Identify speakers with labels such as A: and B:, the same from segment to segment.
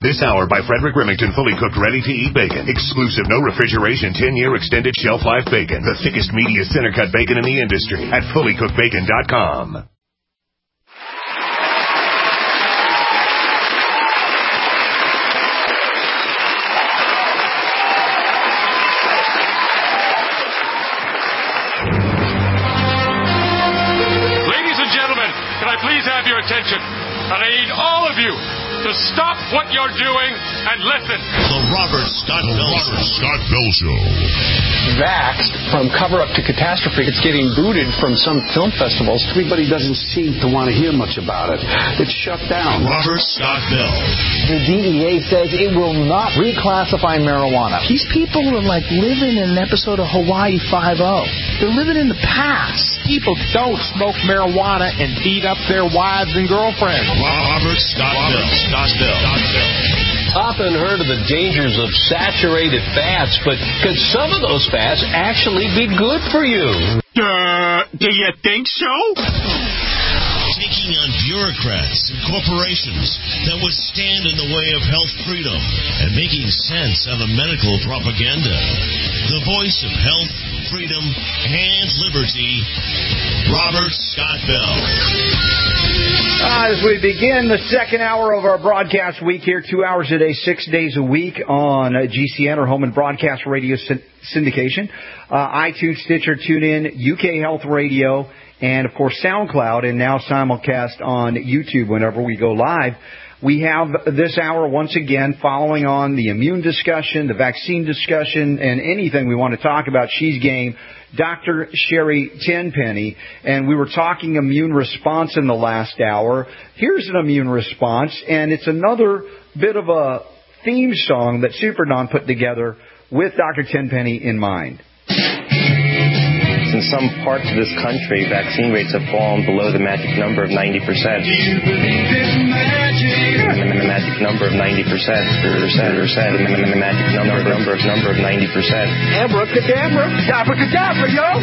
A: This hour by Frederick Remington, fully cooked, ready-to-eat bacon. Exclusive, no refrigeration, 10-year extended shelf life bacon. The thickest, meatiest center-cut bacon in the industry at fullycookedbacon.com.
B: Ladies and gentlemen, can I please have your attention? And I need all of you to stop what you're doing and listen.
C: The Robert Scott Bell Show.
D: Vaxxed from cover-up to catastrophe. It's getting booted from some film festivals.
E: Everybody doesn't seem to want to hear much about it. It's shut down.
C: Robert Scott Bell.
F: The DEA says it will not reclassify marijuana. These people are like living in an episode of Hawaii Five-0. They're living in the past. People don't smoke marijuana and beat up their wives and girlfriends.
C: Robert Scott Bell.
G: Often heard of the dangers of saturated fats, but could some of those fats actually be good for you?
B: Do you think so?
C: Taking on bureaucrats and corporations that would stand in the way of health freedom and making sense of the medical propaganda. The voice of health, freedom, and liberty, Robert Scott Bell.
H: As we begin the second hour of our broadcast week here, 2 hours a day, 6 days a week on GCN, or Home and Broadcast Radio Syndication, iTunes, Stitcher, TuneIn, UK Health Radio, and, of course, SoundCloud, and now simulcast on YouTube whenever we go live. We have this hour, once again, following on the immune discussion, the vaccine discussion, and anything we want to talk about. She's game. Dr. Sherry Tenpenny, and we were talking immune response in the last hour. Here's an immune response, and it's another bit of a theme song that Super Don put together with Dr. Tenpenny in mind.
I: In some parts of this country, vaccine rates have fallen below the magic number of 90%. The magic number of 90%. The magic number of 90%.
F: Abracadabra. Abracadabra, yo!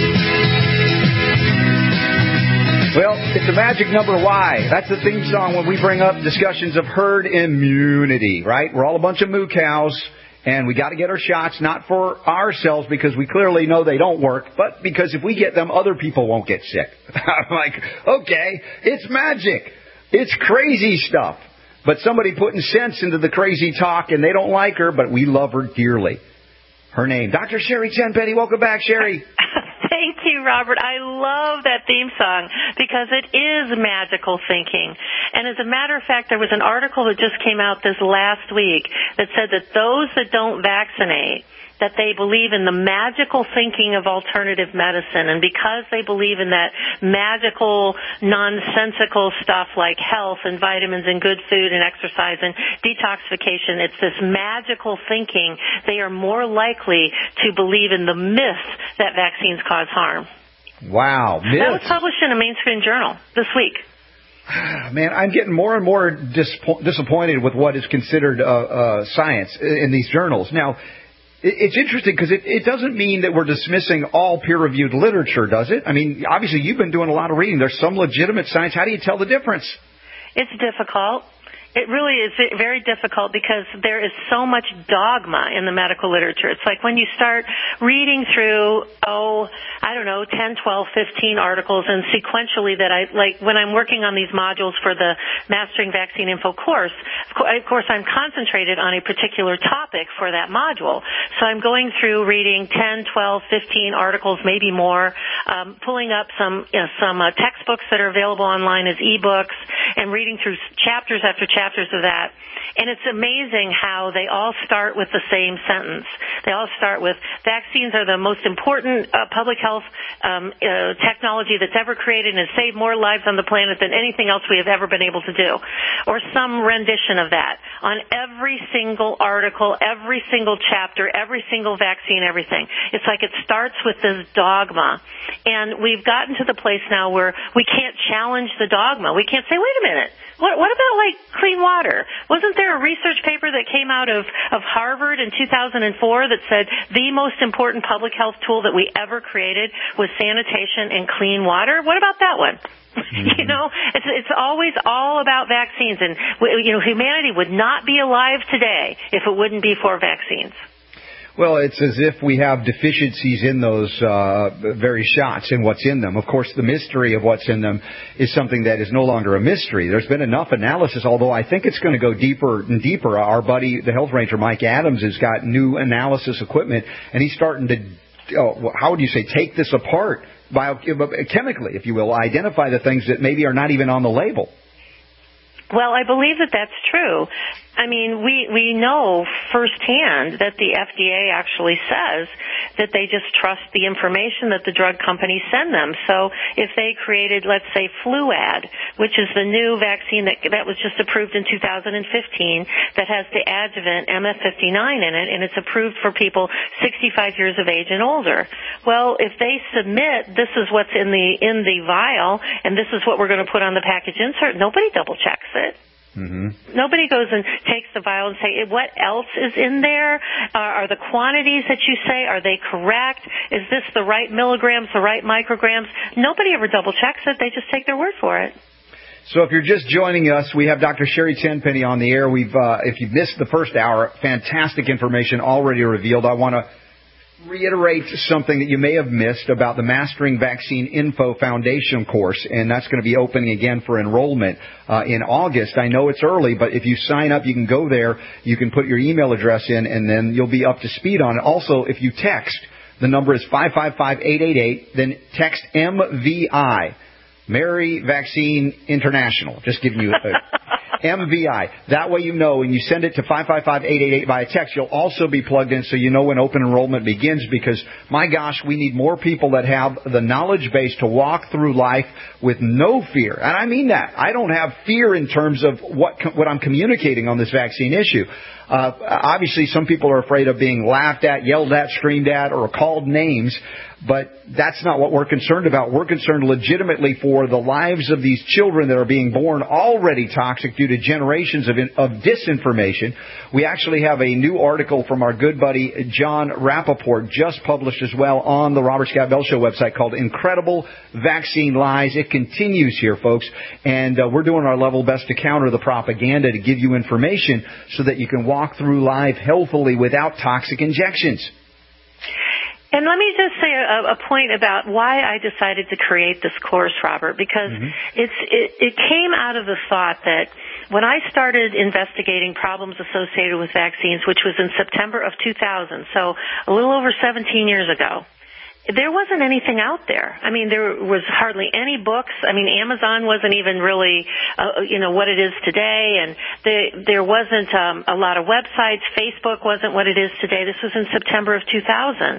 H: Well, it's a magic number. Why? That's the theme song when we bring up discussions of herd immunity, right? We're all a bunch of moo cows. And we got to get our shots, not for ourselves because we clearly know they don't work, but because if we get them, other people won't get sick. I'm like, okay, it's magic. It's crazy stuff. But somebody putting sense into the crazy talk, and they don't like her, but we love her dearly. Her name, Dr. Sherry Tenpenny. Welcome back, Sherry.
J: Thank you, Robert. I love that theme song because it is magical thinking. And as a matter of fact, there was an article that just came out this last week that said that those that don't vaccinate, that they believe in the magical thinking of alternative medicine. And because they believe in that magical, nonsensical stuff like health and vitamins and good food and exercise and detoxification, it's this magical thinking, they are more likely to believe in the myth that vaccines cause harm.
H: Wow. Myth.
J: That was published in a mainstream journal this week.
H: Man, I'm getting more and more disappointed with what is considered science in these journals. Now, it's interesting because it doesn't mean that we're dismissing all peer-reviewed literature, does it? I mean, obviously, you've been doing a lot of reading. There's some legitimate science. How do you tell the difference?
J: It's difficult. It really is very difficult because there is so much dogma in the medical literature. It's like when you start reading through, 10, 12, 15 articles, and sequentially that when I'm working on these modules for the Mastering Vaccine Info course, of course I'm concentrated on a particular topic for that module. So I'm going through reading 10, 12, 15 articles, maybe more, pulling up some textbooks that are available online as ebooks, and reading through chapters after chapters of that. And it's amazing how they all start with the same sentence. They all start with, vaccines are the most important public health technology that's ever created and has saved more lives on the planet than anything else we have ever been able to do. Or some rendition of that on every single article, every single chapter, every single vaccine, everything. It's like it starts with this dogma. And we've gotten to the place now where we can't challenge the dogma. We can't say, wait a minute, what about like clean water? Wasn't there a research paper that came out of Harvard in 2004 that said the most important public health tool that we ever created was sanitation and clean water? What about that one? Mm-hmm. It's always all about vaccines, and humanity would not not be alive today if it wouldn't be for vaccines.
H: Well, it's as if we have deficiencies in those very shots and what's in them. Of course, the mystery of what's in them is something that is no longer a mystery. There's been enough analysis, although I think it's going to go deeper and deeper. Our buddy, the health ranger, Mike Adams, has got new analysis equipment, and he's starting to, how would you say, take this apart biochemically, if you will, identify the things that maybe are not even on the label.
J: Well, I believe that that's true. I mean, we know firsthand that the FDA actually says that they just trust the information that the drug companies send them. So if they created, let's say, Fluad, which is the new vaccine that was just approved in 2015 that has the adjuvant MF59 in it, and it's approved for people 65 years of age and older. Well, if they submit this is what's in the vial and this is what we're going to put on the package insert, nobody double checks it. Mm-hmm. Nobody goes and takes the vial and say, what else is in there? Are the quantities that you say, are they correct? Is this the right milligrams, the right micrograms? Nobody ever double checks it. They just take their word for it.
H: So if you're just joining us, we have Dr. Sherry Tenpenny on the air. If you missed the first hour, fantastic information already revealed. I want to reiterate something that you may have missed about the Mastering Vaccine Info Foundation course, and that's going to be opening again for enrollment in August. I know it's early, but if you sign up, you can go there, you can put your email address in, and then you'll be up to speed on it. Also, if you text, the number is 555-888, then text MVI, Mary Vaccine International, just giving you MVI. That way you know, and you send it to 555-888 via text. You'll also be plugged in so you know when open enrollment begins, because, my gosh, we need more people that have the knowledge base to walk through life with no fear. And I mean that. I don't have fear in terms of what I'm communicating on this vaccine issue. Obviously, some people are afraid of being laughed at, yelled at, screamed at, or called names. But that's not what we're concerned about. We're concerned legitimately for the lives of these children that are being born already toxic due to generations of disinformation. We actually have a new article from our good buddy John Rappaport, just published as well on the Robert Scott Bell Show website, called Incredible Vaccine Lies. It continues here, folks, and we're doing our level best to counter the propaganda, to give you information so that you can walk through life healthily without toxic injections.
J: And let me just say a point about why I decided to create this course, Robert, because it came out of the thought that when I started investigating problems associated with vaccines, which was in September of 2000, so a little over 17 years ago, there wasn't anything out there. I mean, there was hardly any books. I mean, Amazon wasn't even really, what it is today, and there wasn't a lot of websites. Facebook wasn't what it is today. This was in September of 2000,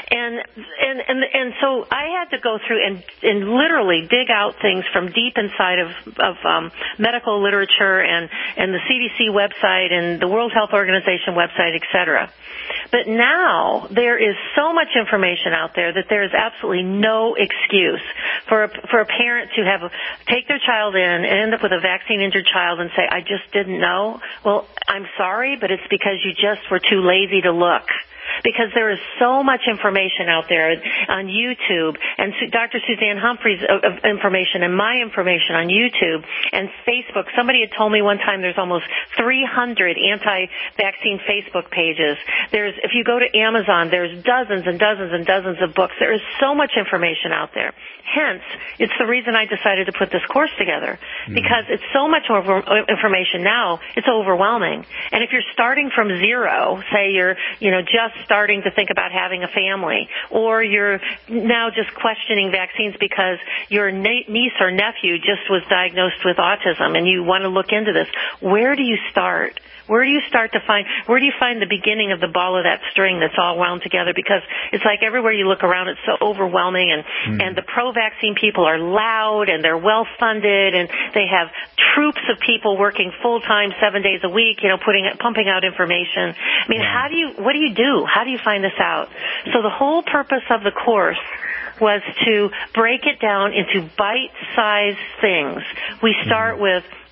J: and so I had to go through and literally dig out things from deep inside of medical literature and the CDC website and the World Health Organization website, etc. But now there is so much information out there that there is absolutely no excuse for a parent to take their child in and end up with a vaccine-injured child and say, I just didn't know. Well, I'm sorry, but it's because you just were too lazy to look. Because there is so much information out there on YouTube, and Dr. Suzanne Humphrey's information and my information on YouTube and Facebook. Somebody had told me one time there's almost 300 anti-vaccine Facebook pages. If you go to Amazon, there's dozens and dozens and dozens of books. There is so much information out there. Hence, it's the reason I decided to put this course together, because it's so much information now, it's overwhelming. And if you're starting from zero, say you're, just starting to think about having a family, or you're now just questioning vaccines because your niece or nephew just was diagnosed with autism and you want to look into this, where do you start? Where do you find the beginning of the ball of that string that's all wound together? Because it's like everywhere you look around, it's so overwhelming, and the pro-vaccine people are loud, and they're well-funded, and they have troops of people working full-time 7 days a week, pumping out information. I mean, what do you do? How do you find this out? So the whole purpose of the course was to break it down into bite-sized things. We start with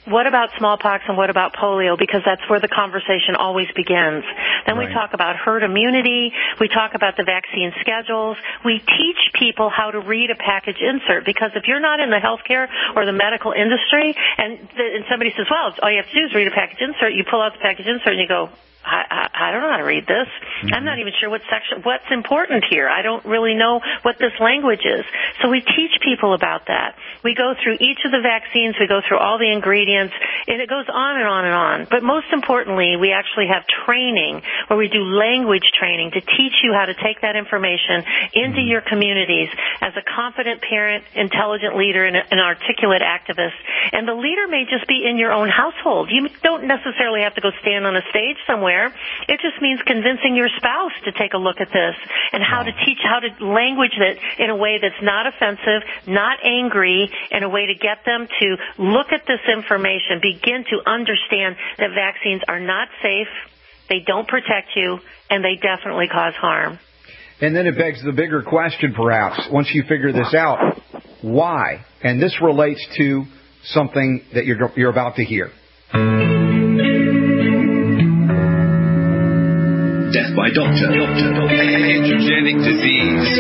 J: what about smallpox and what about polio? Because that's where the conversation always begins. Then we talk about herd immunity. We talk about the vaccine schedules. We teach people how to read a package insert, because if you're not in the healthcare or the medical industry and somebody says, well, all you have to do is read a package insert, you pull out the package insert and you go, I don't know how to read this. I'm not even sure what's important here. I don't really know what this language is. So we teach people about that. We go through each of the vaccines. We go through all the ingredients, and it goes on and on and on. But most importantly, we actually have training where we do language training to teach you how to take that information into your communities as a confident parent, intelligent leader, and an articulate activist. And the leader may just be in your own household. You don't necessarily have to go stand on a stage somewhere. It just means convincing your spouse to take a look at this and how to teach, how to language it in a way that's not offensive, not angry, in a way to get them to look at this information, begin to understand that vaccines are not safe, they don't protect you, and they definitely cause harm.
H: And then it begs the bigger question, perhaps, once you figure this out, why? And this relates to something that you're about to hear.
K: Death by doctor. Androgenic disease.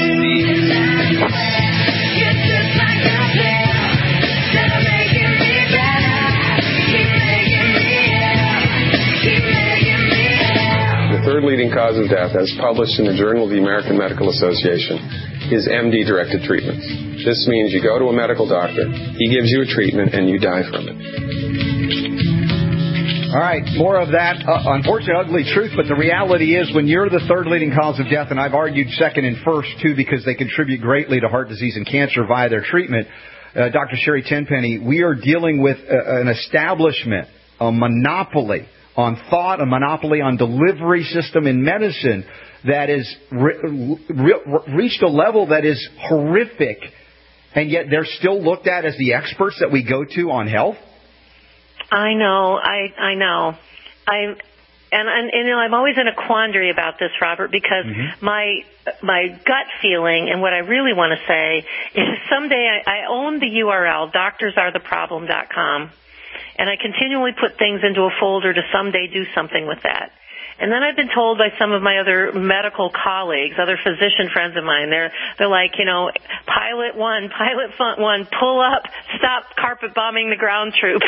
L: The third leading cause of death, as published in the Journal of the American Medical Association, is MD-directed treatments. This means you go to a medical doctor, he gives you a treatment, and you die from it.
H: All right, more of that, unfortunately, ugly truth, but the reality is when you're the third leading cause of death, and I've argued second and first, too, because they contribute greatly to heart disease and cancer via their treatment, Dr. Sherry Tenpenny, we are dealing with an establishment, a monopoly on thought, a monopoly on delivery system in medicine that has reached a level that is horrific, and yet they're still looked at as the experts that we go to on health.
J: I know. And I'm always in a quandary about this, Robert, because my gut feeling and what I really want to say is someday I own the URL doctorsaretheproblem.com, and I continually put things into a folder to someday do something with that. And then I've been told by some of my other medical colleagues, other physician friends of mine, they're like, pilot one, pull up, stop carpet bombing the ground troops,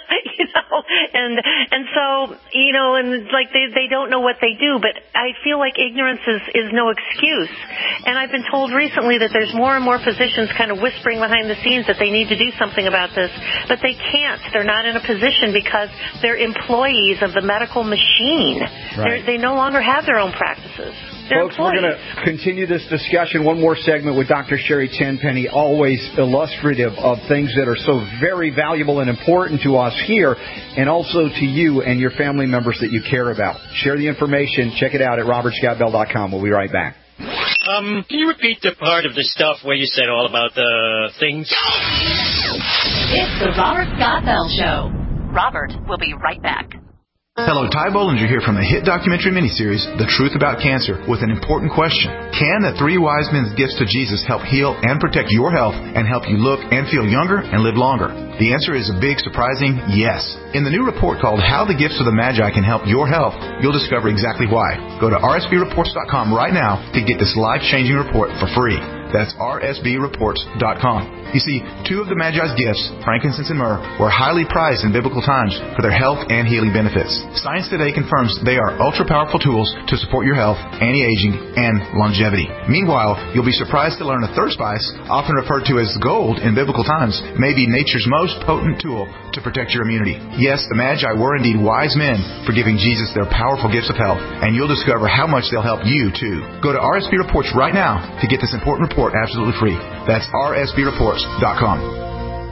J: and so, and like they don't know what they do, but I feel like ignorance is no excuse. And I've been told recently that there's more and more physicians kind of whispering behind the scenes that they need to do something about this, but they can't. They're not in a position because they're employees of the medical machine. Right. They no longer have their own practices.
H: Folks, we're going to continue this discussion. One more segment with Dr. Sherry Tenpenny, always illustrative of things that are so very valuable and important to us here and also to you and your family members that you care about. Share the information. Check it out at robertscottbell.com. We'll be right back.
M: Can you repeat the part of the stuff where you said all about the things?
N: It's the Robert Scott Bell Show. Robert will be right back.
O: Hello, Ty Bollinger here from the hit documentary miniseries, The Truth About Cancer, with an important question. Can the three wise men's gifts to Jesus help heal and protect your health and help you look and feel younger and live longer? The answer is a big, surprising yes. In the new report called How the Gifts of the Magi Can Help Your Health, you'll discover exactly why. Go to rsbreports.com right now to get this life-changing report for free. That's rsbreports.com. You see, two of the Magi's gifts, frankincense and myrrh, were highly prized in biblical times for their health and healing benefits. Science today confirms they are ultra-powerful tools to support your health, anti-aging, and longevity. Meanwhile, you'll be surprised to learn a third spice, often referred to as gold in biblical times, may be nature's most potent tool to protect your immunity. Yes, the Magi were indeed wise men for giving Jesus their powerful gifts of health, and you'll discover how much they'll help you, too. Go to RSB Reports right now to get this important report absolutely free. That's rsbreports.com.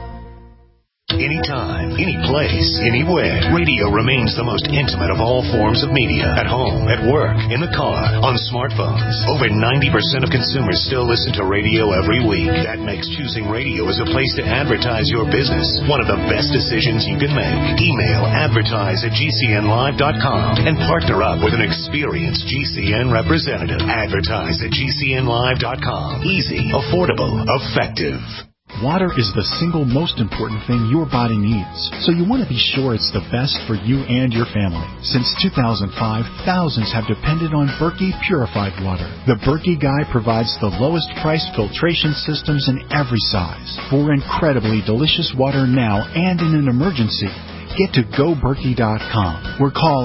A: Anytime, any place, anywhere. Radio remains the most intimate of all forms of media. At home, at work, in the car, on smartphones. Over 90% of consumers still listen to radio every week. That makes choosing radio as a place to advertise your business one of the best decisions you can make. Email advertise@gcnlive.com and partner up with an experienced GCN representative. Advertise@gcnlive.com. Easy, affordable, effective.
P: Water is the single most important thing your body needs, so you want to be sure it's the best for you and your family. Since 2005, thousands have depended on Berkey purified water. The Berkey Guy provides the lowest price filtration systems in every size for incredibly delicious water now and in an emergency. Get to GoBerkey.com or call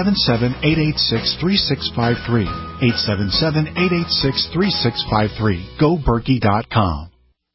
P: 877-886-3653. 877-886-3653. GoBerkey.com.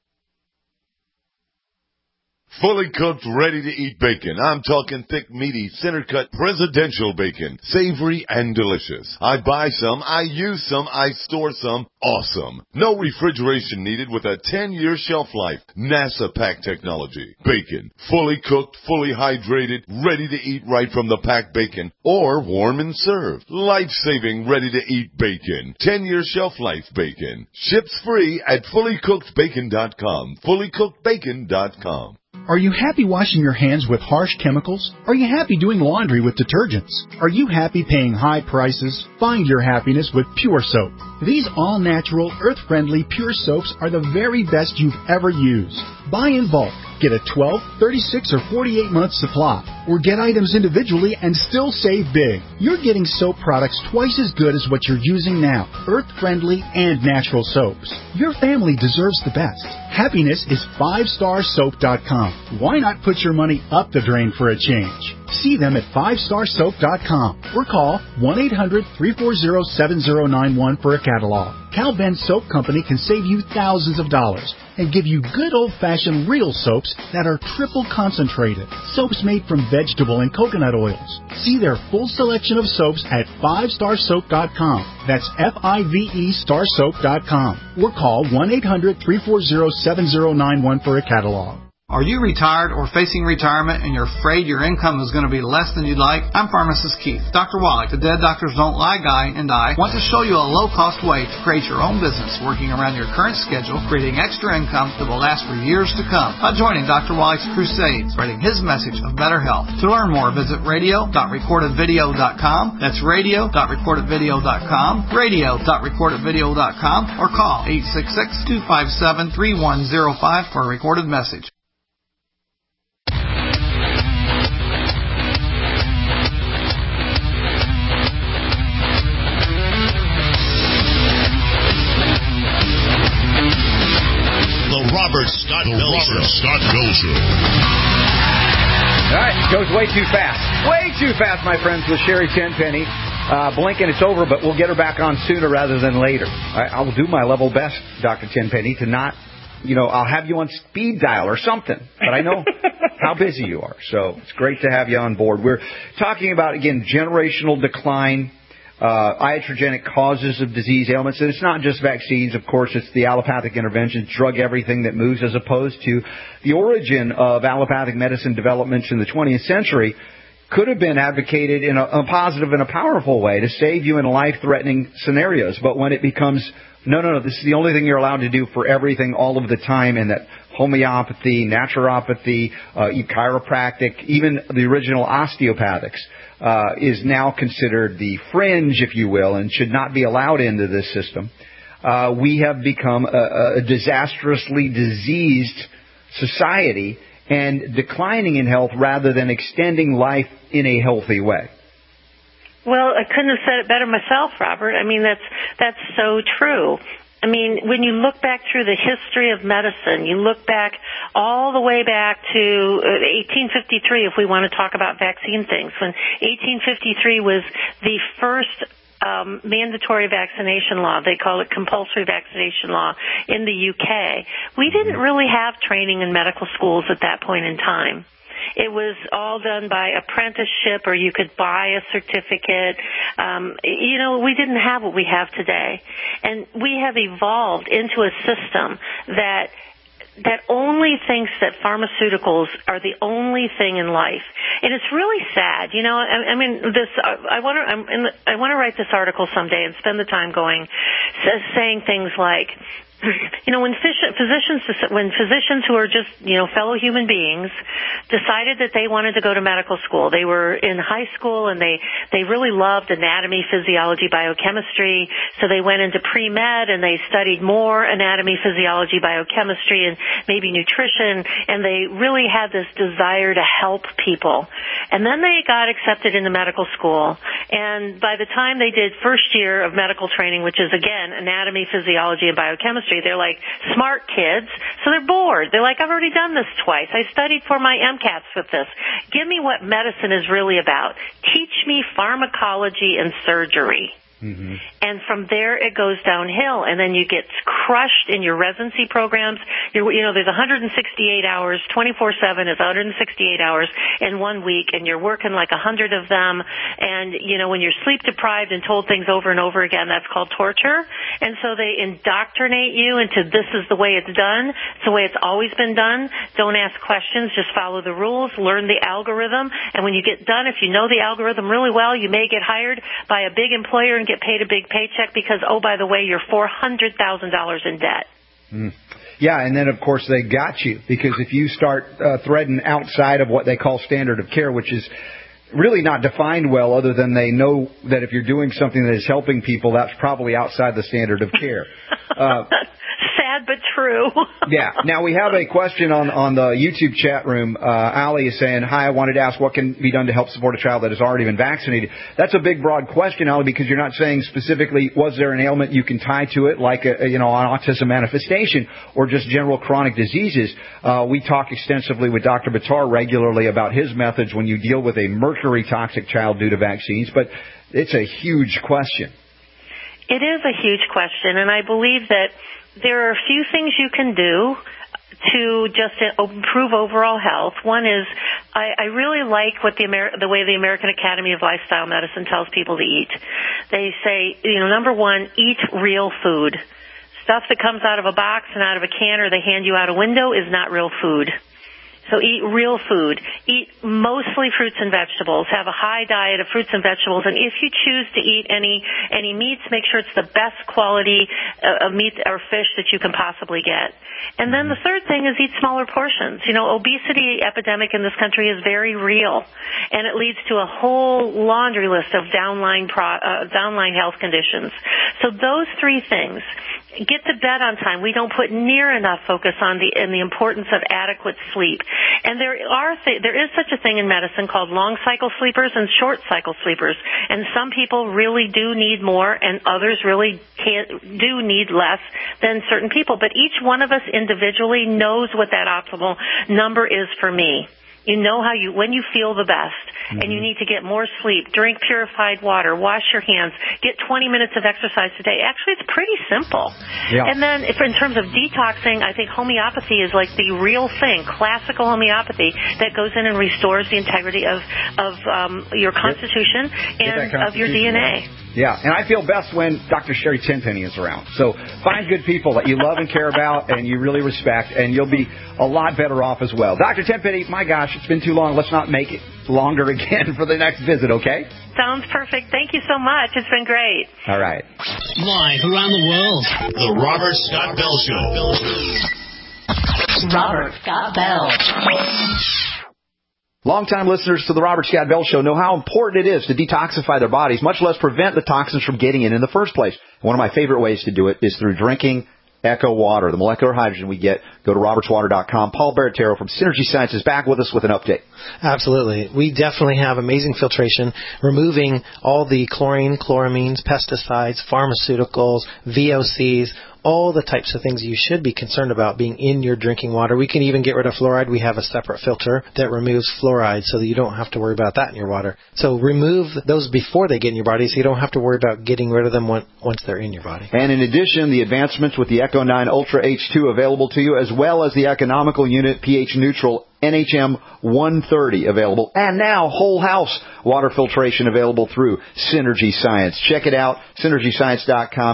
Q: Fully cooked, ready-to-eat bacon. I'm talking thick, meaty, center-cut, presidential bacon. Savory and delicious. I buy some, I use some, I store some. Awesome. No refrigeration needed with a 10-year shelf life. NASA pack technology. Bacon. Fully cooked, fully hydrated, ready to eat right from the packed bacon. Or warm and served. Life-saving, ready-to-eat bacon. 10-year shelf life bacon. Ships free at fullycookedbacon.com. Fullycookedbacon.com.
P: Are you happy washing your hands with harsh chemicals? Are you happy doing laundry with detergents? Are you happy paying high prices? Find your happiness with Pure Soap. These all-natural, earth-friendly Pure Soaps are the very best you've ever used. Buy in bulk. Get a 12, 36, or 48-month supply. Or get items individually and still save big. You're getting soap products twice as good as what you're using now. Earth-friendly and natural soaps. Your family deserves the best. Happiness is 5starsoap.com. Why not put your money up the drain for a change? See them at 5starsoap.com or call 1-800-340-7091 for a catalog. Cal Ben Soap Company can save you thousands of dollars and give you good old-fashioned real soaps that are triple concentrated. Soaps made from vegetable and coconut oils. See their full selection of soaps at 5starsoap.com. That's F-I-V-E starsoap.com or call 1-800-340-7091 for a catalog.
R: Are you retired or facing retirement and you're afraid your income is going to be less than you'd like? I'm Pharmacist Keith. Dr. Wallach, the Dead Doctors Don't Lie guy, and I want to show you a low-cost way to create your own business working around your current schedule, creating extra income that will last for years to come by joining Dr. Wallach's crusade, spreading his message of better health. To learn more, visit radio.recordedvideo.com. That's radio.recordedvideo.com, radio.recordedvideo.com, or call 866-257-3105 for a recorded message.
C: Robert Scott Bell Show.
H: All right, goes way too fast. Way too fast, my friends, with Sherry Tenpenny. Blinking, it's over, but we'll get her back on sooner rather than later. I will do my level best, Dr. Tenpenny, to not, I'll have you on speed dial or something. But I know how busy you are, so it's great to have you on board. We're talking about, again, generational decline, iatrogenic causes of disease ailments. And it's not just vaccines, of course, it's the allopathic interventions, drug everything that moves, as opposed to the origin of allopathic medicine developments in the 20th century could have been advocated in a positive and a powerful way to save you in life-threatening scenarios. But when it becomes, no, this is the only thing you're allowed to do for everything all of the time, and that homeopathy, naturopathy, chiropractic, even the original osteopathics, is now considered the fringe, if you will, and should not be allowed into this system. We have become a disastrously diseased society and declining in health rather than extending life in a healthy way.
J: Well, I couldn't have said it better myself, Robert. I mean, that's so true. I mean, when you look back through the history of medicine, you look back all the way back to 1853, if we want to talk about vaccine things, when 1853 was the first mandatory vaccination law. They call it compulsory vaccination law in the UK. We didn't really have training in medical schools at that point in time. It was all done by apprenticeship, or you could buy a certificate. We didn't have what we have today. And we have evolved into a system that only thinks that pharmaceuticals are the only thing in life. And it's really sad. I want to write this article someday and spend the time saying things like, when physicians who are just, fellow human beings decided that they wanted to go to medical school. They were in high school and they really loved anatomy, physiology, biochemistry. So they went into pre-med and they studied more anatomy, physiology, biochemistry, and maybe nutrition. And they really had this desire to help people. And then they got accepted into medical school. And by the time they did first year of medical training, which is, again, anatomy, physiology, and biochemistry, they're like smart kids, so they're bored. They're like, I've already done this twice. I studied for my MCATs with this. Give me what medicine is really about. Teach me pharmacology and surgery. Mm-hmm. And from there it goes downhill, and then you get crushed in your residency programs. There's 168 hours, 24/7 is 168 hours in 1 week, and you're working like 100 of them. And when you're sleep deprived and told things over and over again, that's called torture. And so they indoctrinate you into this is the way it's done. It's the way it's always been done. Don't ask questions, just follow the rules, learn the algorithm. And when you get done, if you know the algorithm really well, you may get hired by a big employer and get paid a big paycheck because, oh, by the way, you're $400,000 in debt.
H: Mm. Yeah, and then, of course, they got you because if you start threading outside of what they call standard of care, which is really not defined well other than they know that if you're doing something that is helping people, that's probably outside the standard of care.
J: Sad but true.
H: Yeah. Now, we have a question on the YouTube chat room. Ali is saying, hi, I wanted to ask what can be done to help support a child that has already been vaccinated. That's a big, broad question, Ali, because you're not saying specifically was there an ailment you can tie to it, like an autism manifestation or just general chronic diseases. We talk extensively with Dr. Buttar regularly about his methods when you deal with a mercury-toxic child due to vaccines, but it's a huge question.
J: It is a huge question, and I believe that there are a few things you can do to just improve overall health. One is I really like what the way the American Academy of Lifestyle Medicine tells people to eat. They say, number one, eat real food. Stuff that comes out of a box and out of a can or they hand you out a window is not real food. So eat real food. Eat mostly fruits and vegetables. Have a high diet of fruits and vegetables. And if you choose to eat any meats, make sure it's the best quality of meat or fish that you can possibly get. And then the third thing is eat smaller portions. Obesity epidemic in this country is very real, and it leads to a whole laundry list of downline health conditions. So those three things. Get to bed on time. We don't put near enough focus on the importance of adequate sleep. And there is such a thing in medicine called long cycle sleepers and short cycle sleepers. And some people really do need more, and others really do need less than certain people. But each one of us individually knows what that optimal number is for me. You know when you feel the best, and you need to get more sleep, drink purified water, wash your hands, get 20 minutes of exercise a day. Actually, it's pretty simple. Yeah. And then in terms of detoxing, I think homeopathy is like the real thing, classical homeopathy that goes in and restores the integrity of your constitution and of your DNA.
H: Yeah, and I feel best when Dr. Sherry Tenpenny is around. So find good people that you love and care about and you really respect, and you'll be a lot better off as well. Dr. Tenpenny, my gosh, it's been too long. Let's not make it longer again for the next visit, okay?
J: Sounds perfect. Thank you so much. It's been great.
H: All right.
C: Live around the world, The Robert Scott Bell Show.
N: Robert Scott Bell.
H: Longtime listeners to the Robert Scott Bell Show know how important it is to detoxify their bodies, much less prevent the toxins from getting in the first place. One of my favorite ways to do it is through drinking Echo Water, the molecular hydrogen we get. Go to robertswater.com. Paul Baratero from Synergy Science is back with us with an update.
S: Absolutely. We definitely have amazing filtration, removing all the chlorine, chloramines, pesticides, pharmaceuticals, VOCs, all the types of things you should be concerned about being in your drinking water. We can even get rid of fluoride. We have a separate filter that removes fluoride so that you don't have to worry about that in your water. So remove those before they get in your body so you don't have to worry about getting rid of them once they're in your body.
H: And in addition, the advancements with the Echo 9 Ultra H2 available to you, as well as the economical unit pH neutral NHM 130 available, and now whole house water filtration available through Synergy Science. Check it out, synergyscience.com,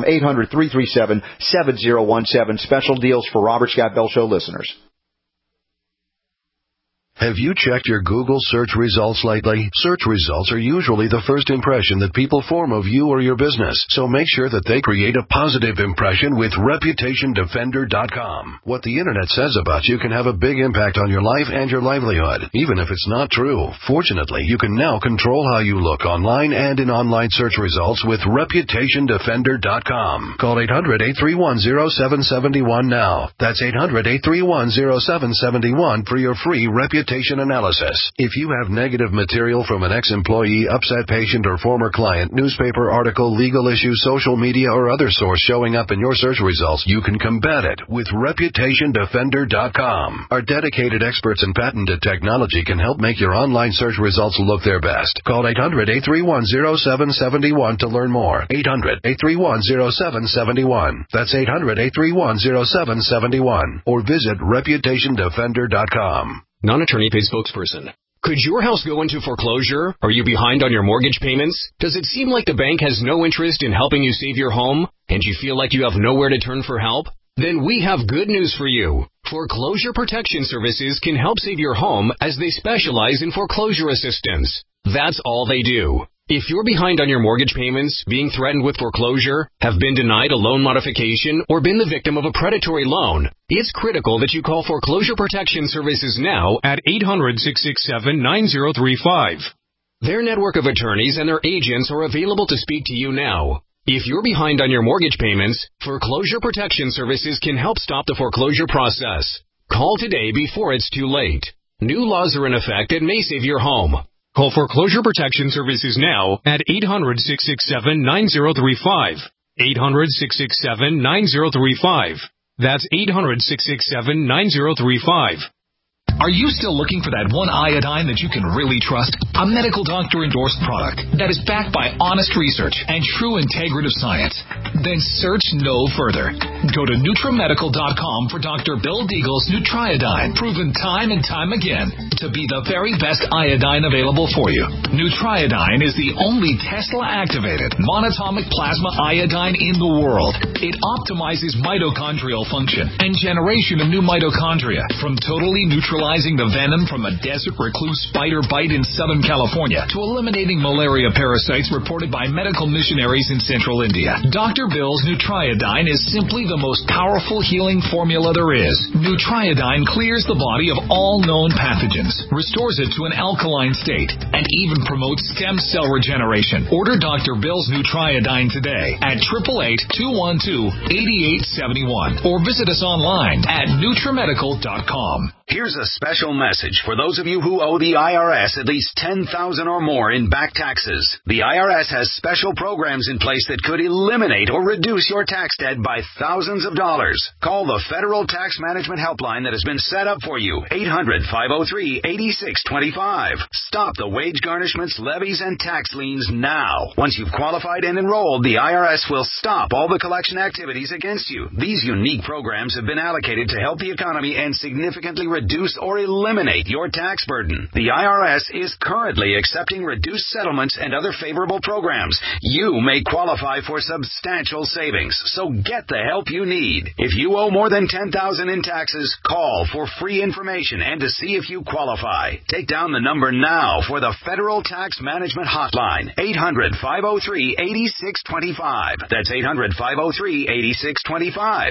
H: 800-337-7017. Special deals for Robert Scott Bell Show listeners.
T: Have you checked your Google search results lately? Search results are usually the first impression that people form of you or your business, so make sure that they create a positive impression with ReputationDefender.com. What the internet says about you can have a big impact on your life and your livelihood, even if it's not true. Fortunately, you can now control how you look online and in online search results with ReputationDefender.com. Call 800-831-0771 now. That's 800-831-0771 for your free reputation analysis. If you have negative material from an ex-employee, upset patient, or former client, newspaper article, legal issue, social media, or other source showing up in your search results, you can combat it with ReputationDefender.com. Our dedicated experts in patented technology can help make your online search results look their best. Call 800-831-0771 to learn more. 800-831-0771. That's 800-831-0771. Or visit ReputationDefender.com.
U: Non-attorney paid spokesperson. Could your house go into foreclosure? Are you behind on your mortgage payments? Does it seem like the bank has no interest in helping you save your home, and you feel like you have nowhere to turn for help? Then we have good news for you. Foreclosure Protection Services can help save your home as they specialize in foreclosure assistance. That's all they do. If you're behind on your mortgage payments, being threatened with foreclosure, have been denied a loan modification, or been the victim of a predatory loan, it's critical that you call Foreclosure Protection Services now at 800-667-9035. Their network of attorneys and their agents are available to speak to you now. If you're behind on your mortgage payments, Foreclosure Protection Services can help stop the foreclosure process. Call today before it's too late. New laws are in effect that may save your home. Call Foreclosure Protection Services now at 800-667-9035. 800-667-9035. That's 800-667-9035.
V: Are you still looking for that one iodine that you can really trust? A medical doctor-endorsed product that is backed by honest research and true integrative science? Then search no further. Go to NutriMedical.com for Dr. Bill Deagle's Nutriodine, proven time and time again to be the very best iodine available for you. Nutriodine is the only Tesla-activated monatomic plasma iodine in the world. It optimizes mitochondrial function and generation of new mitochondria from totally neutralizing the venom from a desert recluse spider bite in Southern California to eliminating malaria parasites reported by medical missionaries in central India. Dr. Bill's Nutriodine is simply the most powerful healing formula there is. Nutriodine clears the body of all known pathogens, restores it to an alkaline state, and even promotes stem cell regeneration. Order Dr. Bill's Nutriodine today at 888-212-8871 or visit us online at NutriMedical.com.
W: Here's a special message for those of you who owe the IRS at least $10,000 or more in back taxes. The IRS has special programs in place that could eliminate or reduce your tax debt by thousands of dollars. Call the Federal Tax Management Helpline that has been set up for you. 800-503-8625. Stop the wage garnishments, levies, and tax liens now. Once you've qualified and enrolled, the IRS will stop all the collection activities against you. These unique programs have been allocated to help the economy and significantly reduce or eliminate your tax burden. The IRS is currently accepting reduced settlements and other favorable programs. You may qualify for substantial savings, so get the help you need. If you owe more than $10,000 in taxes, call for free information and to see if you qualify. Take down the number now for the Federal Tax Management Hotline, 800-503-8625. That's 800-503-8625.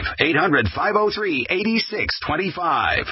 W: 800-503-8625.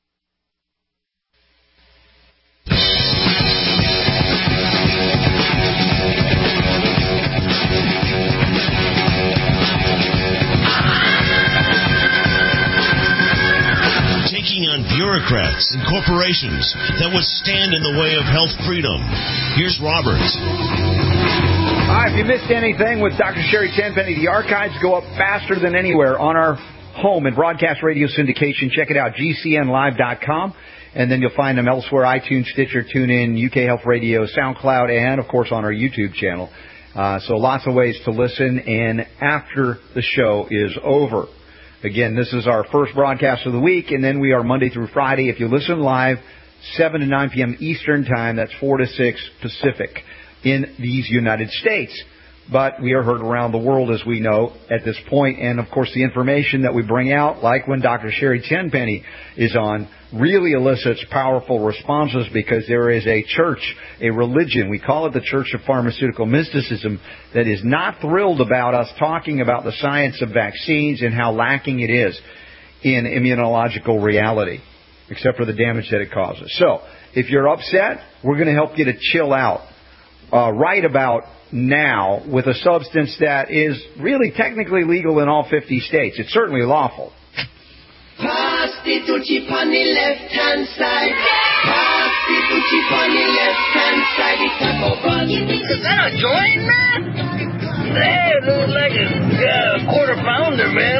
C: Taking on bureaucrats and corporations that would stand in the way of health freedom. Here's Robert.
H: Hi, if you missed anything with Dr. Sherry Tenpenny, the archives go up faster than anywhere on our home and broadcast radio syndication. Check it out, GCNlive.com. And then you'll find them elsewhere, iTunes, Stitcher, TuneIn, UK Health Radio, SoundCloud, and, of course, on our YouTube channel. So lots of ways to listen. And after the show is over, again, this is our first broadcast of the week, and then we are Monday through Friday. If you listen live, 7 to 9 p.m. Eastern Time, that's 4 to 6 Pacific in these United States. but we are heard around the world, as we know, at this point. And, of course, the information that we bring out, like when Dr. Sherry Tenpenny is on, really elicits powerful responses because there is a church, a religion, we call it the Church of Pharmaceutical Mysticism, that is not thrilled about us talking about the science of vaccines and how lacking it is in immunological reality, except for the damage that it causes. So, if you're upset, we're going to help you to chill out right about now with a substance that is really technically legal in all 50 states. It's certainly lawful.
D: Pass the Tucci on the left-hand side. Pass the Tucci on the left-hand side. It's a bug. Is that a joint, man? Hey, it looks like a quarter pounder, man.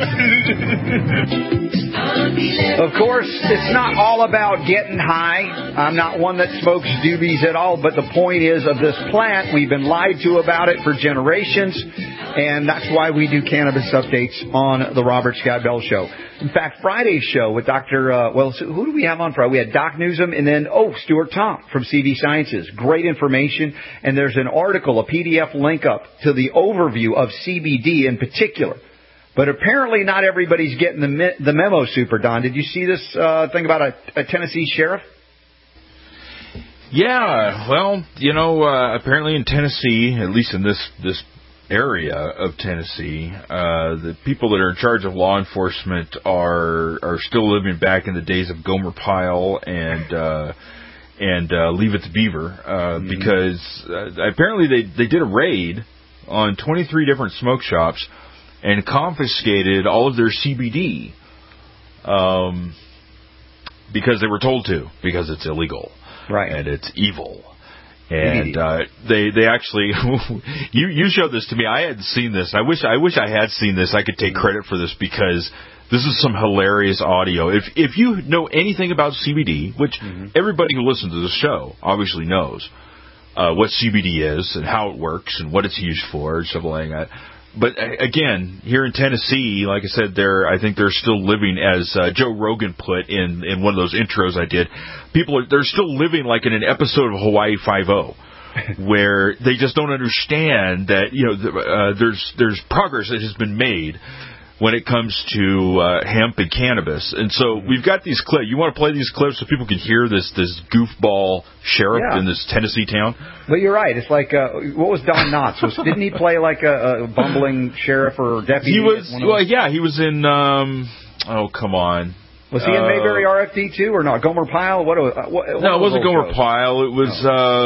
H: Of course, it's not all about getting high. I'm not one that smokes doobies at all, but the point is of this plant, we've been lied to about it for generations, and that's why we do cannabis updates on the Robert Scott Bell Show. In fact, Friday's show with Dr. Who do we have on Friday? We had Doc Newsom and then, Stuart Tom from CV Sciences. Great information, and there's an article, a PDF link up to the overview of CBD in particular. But apparently not everybody's getting the memo, Super Don. Did you see this thing about a Tennessee sheriff?
E: Yeah, well, apparently in Tennessee, at least in this area of Tennessee, the people that are in charge of law enforcement are still living back in the days of Gomer Pyle and Leave It to Beaver, because apparently they did a raid on 23 different smoke shops and confiscated all of their CBD because they were told to, because it's illegal,
H: right?
E: And it's evil. And they actually you showed this to me. I hadn't seen this. I wish I had seen this. I could take credit for this because this is some hilarious audio. If you know anything about CBD, which everybody who listens to the show obviously knows what CBD is and how it works and what it's used for and stuff like that. But again, here in Tennessee, like I said, I think they're still living, as Joe Rogan put in one of those intros I did. They're still living like in an episode of Hawaii Five-0, where they just don't understand that there's progress that has been made when it comes to hemp and cannabis. And so we've got these clips. You want to play these clips so people can hear this goofball sheriff in this Tennessee town?
H: But you're right. It's like, what was Don Knotts? Didn't he play like a bumbling sheriff or deputy?
E: He was, he was in, come on.
H: Was he in Mayberry RFD too, or not? Gomer Pyle? What
E: no, it wasn't Gomer Pyle. It was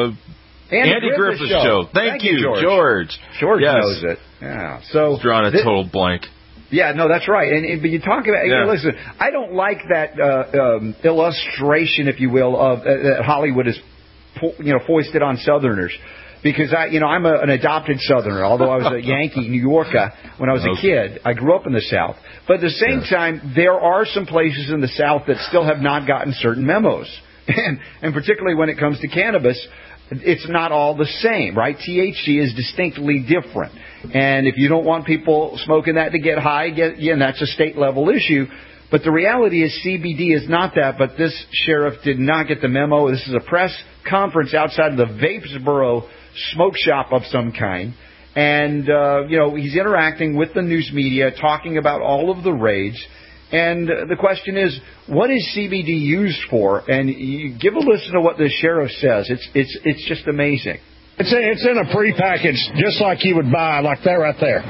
E: Andy Griffith's show. Thank you, George.
H: George knows it. Yeah. So
E: drawing a total blank.
H: Yeah, no, that's right. But you talk about, listen, I don't like that illustration, if you will, of that Hollywood is, foisted on Southerners. Because I'm an adopted Southerner, although I was a Yankee New Yorker when I was a kid. I grew up in the South. But at the same time, there are some places in the South that still have not gotten certain memos. And particularly when it comes to cannabis, it's not all the same, right? THC is distinctly different. And if you don't want people smoking that to get high, again, that's a state-level issue. But the reality is CBD is not that. But this sheriff did not get the memo. This is a press conference outside of the Vapesboro smoke shop of some kind. And, he's interacting with the news media, talking about all of the raids. And the question is, what is CBD used for? And you give a listen to what the sheriff says. It's just amazing.
G: It's in a pre-packaged, just like you would buy, like that right there.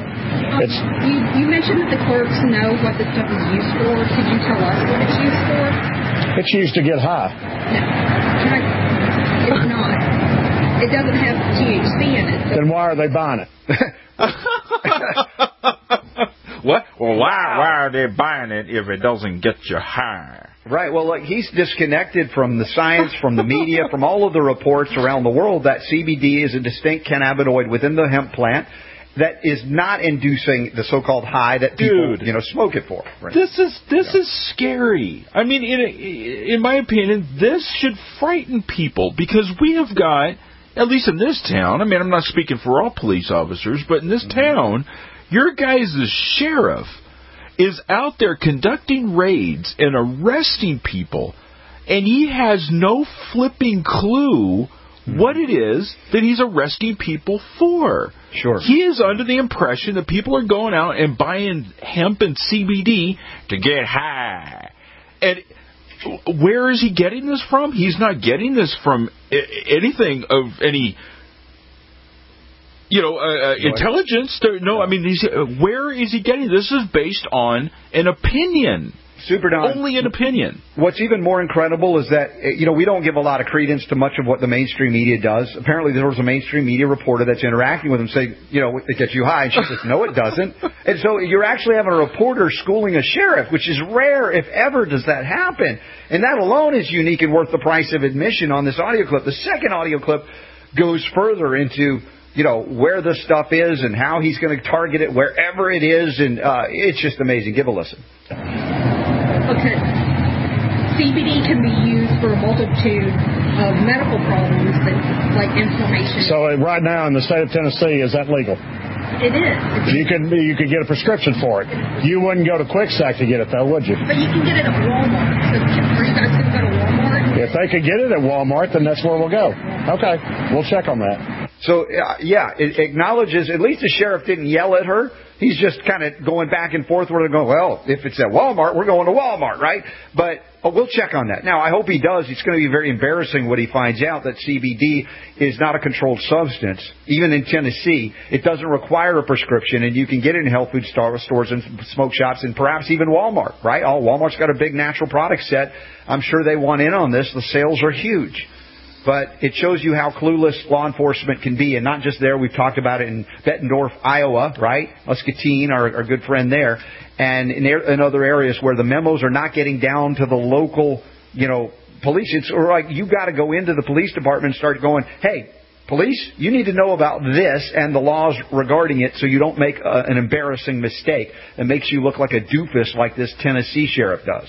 X: You mentioned that the clerks know what the stuff is used for. Could you tell us what it's used for?
G: It's used to get high.
X: No, it's not. It doesn't have THC in it.
G: Then why are they buying it?
E: What? Well, why are they buying it if it doesn't get you high?
H: Right. Well, he's disconnected from the science, from the media, from all of the reports around the world that CBD is a distinct cannabinoid within the hemp plant that is not inducing the so-called high that people, smoke it for. Right?
E: This is scary. I mean, in my opinion, this should frighten people because we have got, at least in this town, I mean, I'm not speaking for all police officers, but in this town, your guys' sheriff is out there conducting raids and arresting people, and he has no flipping clue what it is that he's arresting people for.
H: Sure.
E: He is under the impression that people are going out and buying hemp and CBD to get high. And where is he getting this from? He's not getting this from anything of any, intelligence. No, I mean, where is he getting this? This is based on an opinion.
H: Super Don.
E: Only an opinion.
H: What's even more incredible is that, we don't give a lot of credence to much of what the mainstream media does. Apparently there was a mainstream media reporter that's interacting with him saying, it gets you high. And she says, no, it doesn't. And so you're actually having a reporter schooling a sheriff, which is rare, if ever, does that happen. And that alone is unique and worth the price of admission on this audio clip. The second audio clip goes further into where the stuff is and how he's going to target it wherever it is. And it's just amazing. Give a listen.
X: Okay. CBD can be used for a multitude of medical problems, like inflammation.
G: So right now in the state of Tennessee, is that legal?
X: It is.
G: You could get a prescription for it. You wouldn't go to Quicksack to get it, though, would you?
X: But you can get it at Walmart. So are you guys going to go to Walmart?
G: If they could get it at Walmart, then that's where we'll go. Okay, we'll check on that.
H: So, it acknowledges, at least the sheriff didn't yell at her. He's just kind of going back and forth where they're going, well, if it's at Walmart, we're going to Walmart, right? But we'll check on that. Now, I hope he does. It's going to be very embarrassing when he finds out that CBD is not a controlled substance. Even in Tennessee, it doesn't require a prescription, and you can get it in health food stores and smoke shops and perhaps even Walmart, right? Walmart's got a big natural product set. I'm sure they want in on this. The sales are huge. But it shows you how clueless law enforcement can be, and not just there. We've talked about it in Bettendorf, Iowa, right? Muscatine, our good friend there, and in other areas where the memos are not getting down to the local, police. It's like you got to go into the police department and start going, hey, police, you need to know about this and the laws regarding it so you don't make an embarrassing mistake that makes you look like a doofus like this Tennessee sheriff does.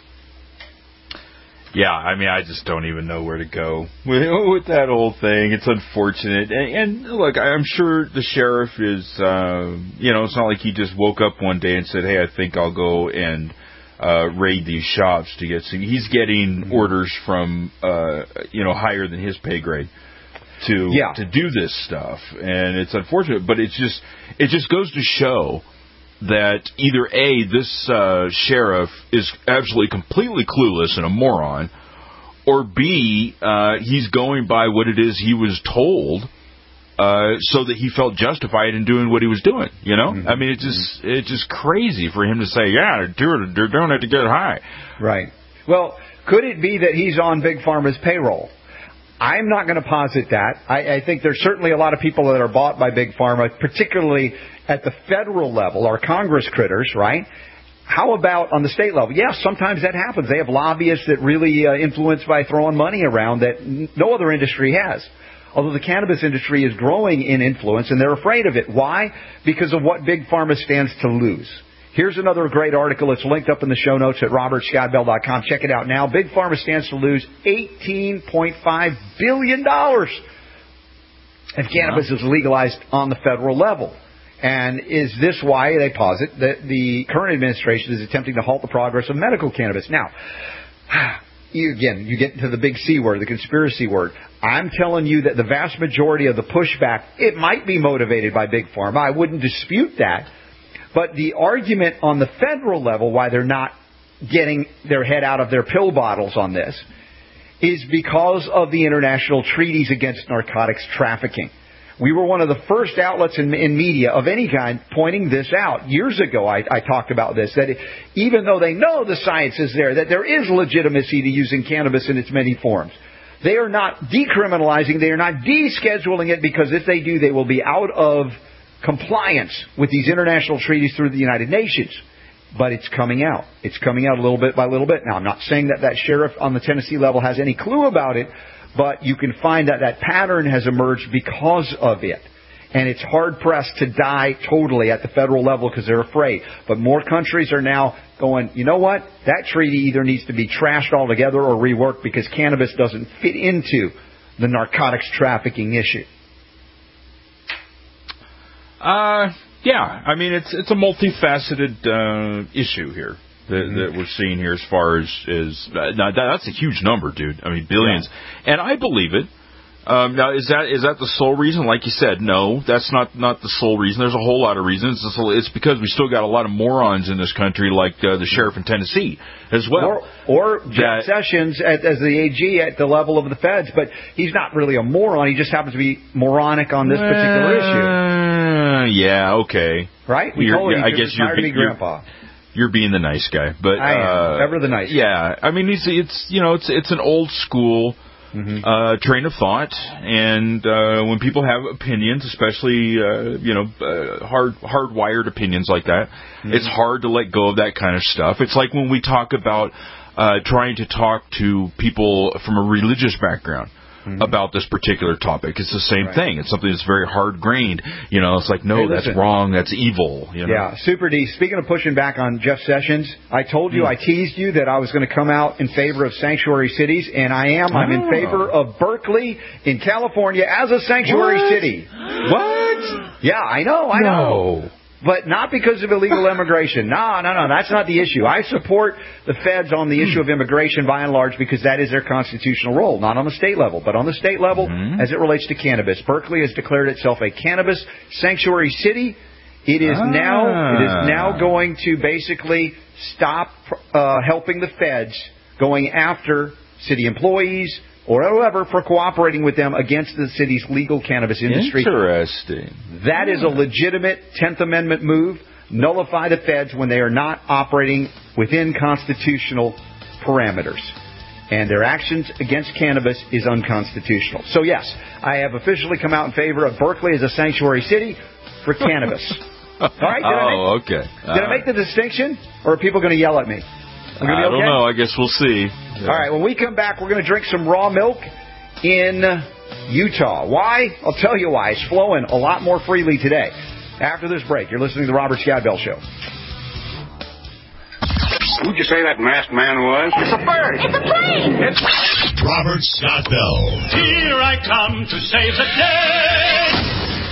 E: Yeah, I mean, I just don't even know where to go with that whole thing. It's unfortunate. And look, I'm sure the sheriff is, it's not like he just woke up one day and said, hey, I think I'll go and raid these shops to get some. He's getting orders from, higher than his pay grade to do this stuff. And it's unfortunate, but it just goes to show that either A, this sheriff is absolutely completely clueless and a moron, or B, he's going by what it is he was told, so that he felt justified in doing what he was doing. I mean, it's just crazy for him to say, yeah, they're doing it to get high.
H: Right. Well, could it be that he's on Big Pharma's payroll? I'm not going to posit that. I think there's certainly a lot of people that are bought by Big Pharma, particularly at the federal level, our Congress critters, right? How about on the state level? Yes, sometimes that happens. They have lobbyists that really influence by throwing money around that no other industry has. Although the cannabis industry is growing in influence, and they're afraid of it. Why? Because of what Big Pharma stands to lose. Here's another great article. It's linked up in the show notes at robertscottbell.com. Check it out now. Big Pharma stands to lose $18.5 billion if cannabis is legalized on the federal level. And is this why they posit that the current administration is attempting to halt the progress of medical cannabis? Now, you get into the big C word, the conspiracy word. I'm telling you that the vast majority of the pushback, it might be motivated by Big Pharma. I wouldn't dispute that. But the argument on the federal level why they're not getting their head out of their pill bottles on this is because of the international treaties against narcotics trafficking. We were one of the first outlets in media of any kind pointing this out. Years ago, I talked about this, that even though they know the science is there, that there is legitimacy to using cannabis in its many forms, they are not decriminalizing, they are not descheduling it, because if they do, they will be out of compliance with these international treaties through the United Nations. But it's coming out. It's coming out a little bit by little bit. Now, I'm not saying that sheriff on the Tennessee level has any clue about it, but you can find that pattern has emerged because of it. And it's hard-pressed to die totally at the federal level because they're afraid. But more countries are now going, you know what? That treaty either needs to be trashed altogether or reworked because cannabis doesn't fit into the narcotics trafficking issue.
E: Yeah, I mean, it's a multifaceted issue here that we're seeing here as far as that's a huge number, dude. I mean, billions. Yeah. And I believe it. Now, is that the sole reason? Like you said, no, that's not the sole reason. There's a whole lot of reasons. It's because we still got a lot of morons in this country, like the sheriff in Tennessee as well.
H: Or Jeff Sessions as the AG at the level of the feds. But he's not really a moron. He just happens to be moronic on this particular issue.
E: Yeah, okay.
H: Right? We told him
E: I guess
H: Grandpa.
E: You're being the nice guy, but
H: I am. Ever the nice guy.
E: Yeah, I mean, it's an old school train of thought, and when people have opinions, especially hardwired opinions like that, it's hard to let go of that kind of stuff. It's like when we talk about trying to talk to people from a religious background about this particular topic. It's the same thing. It's something that's very hard-grained. It's like, no, that's wrong, that's evil.
H: Yeah, Super D, speaking of pushing back on Jeff Sessions, I told you, I teased you that I was going to come out in favor of sanctuary cities, and I am. I'm in favor of Berkeley in California as a sanctuary city.
E: What?
H: Yeah, I know. But not because of illegal immigration. No, that's not the issue. I support the feds on the issue of immigration by and large because that is their constitutional role, not on the state level. But on the state level, as it relates to cannabis, Berkeley has declared itself a cannabis sanctuary city. It is now going to basically stop helping the feds going after city employees or whoever for cooperating with them against the city's legal cannabis industry.
E: Interesting.
H: That is a legitimate 10th Amendment move. Nullify the feds when they are not operating within constitutional parameters. And their actions against cannabis is unconstitutional. So, yes, I have officially come out in favor of Berkeley as a sanctuary city for cannabis. All right?
E: Okay.
H: Did I make the distinction? Or are people going to yell at me?
E: I don't know. I guess we'll see.
H: All right, when we come back, we're going to drink some raw milk in Utah. Why? I'll tell you why. It's flowing a lot more freely today. After this break, you're listening to the Robert Scott Bell Show.
B: Who'd you say that masked man was?
D: It's a bird. It's a plane.
B: It's
C: Robert Scott Bell.
B: Here I come to save the day.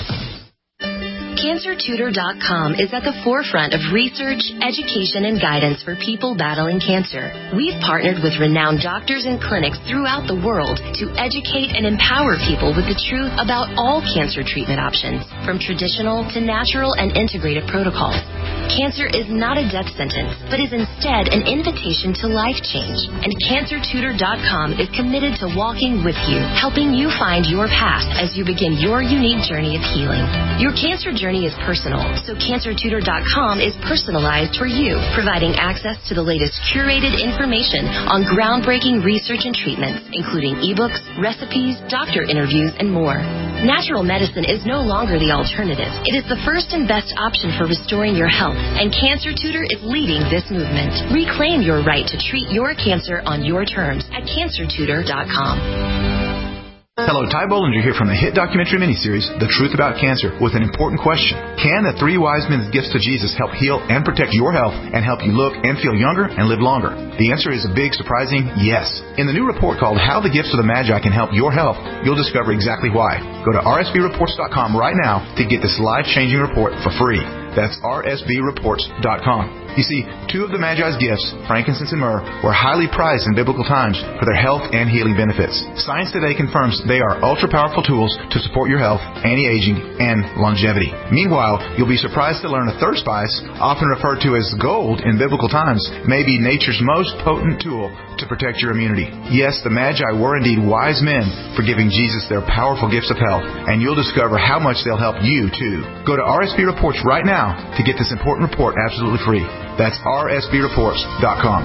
F: CancerTutor.com is at the forefront of research, education, and guidance for people battling cancer. We've partnered with renowned doctors and clinics throughout the world to educate and empower people with the truth about all cancer treatment options, from traditional to natural and integrated protocols. Cancer is not a death sentence, but is instead an invitation to life change. And CancerTutor.com is committed to walking with you, helping you find your path as you begin your unique journey of healing. Your cancer journey is personal, so CancerTutor.com is personalized for you, providing access to the latest curated information on groundbreaking research and treatments, including ebooks, recipes, doctor interviews, and more. Natural medicine is no longer the alternative. It is the first and best option for restoring your health, and Cancer Tutor is leading this movement. Reclaim your right to treat your cancer on your terms at CancerTutor.com.
O: Hello, Ty Bollinger here from the hit documentary miniseries, The Truth About Cancer, with an important question. Can the three wise men's gifts to Jesus help heal and protect your health and help you look and feel younger and live longer? The answer is a big, surprising yes. In the new report called How the Gifts of the Magi Can Help Your Health, you'll discover exactly why. Go to rsbreports.com right now to get this life-changing report for free. That's rsbreports.com. You see, two of the Magi's gifts, frankincense and myrrh, were highly prized in biblical times for their health and healing benefits. Science today confirms they are ultra-powerful tools to support your health, anti-aging, and longevity. Meanwhile, you'll be surprised to learn a third spice, often referred to as gold in biblical times, may be nature's most potent tool to protect your immunity. Yes, the Magi were indeed wise men for giving Jesus their powerful gifts of health, and you'll discover how much they'll help you, too. Go to RSB Reports right now to get this important report absolutely free. That's rsbreports.com.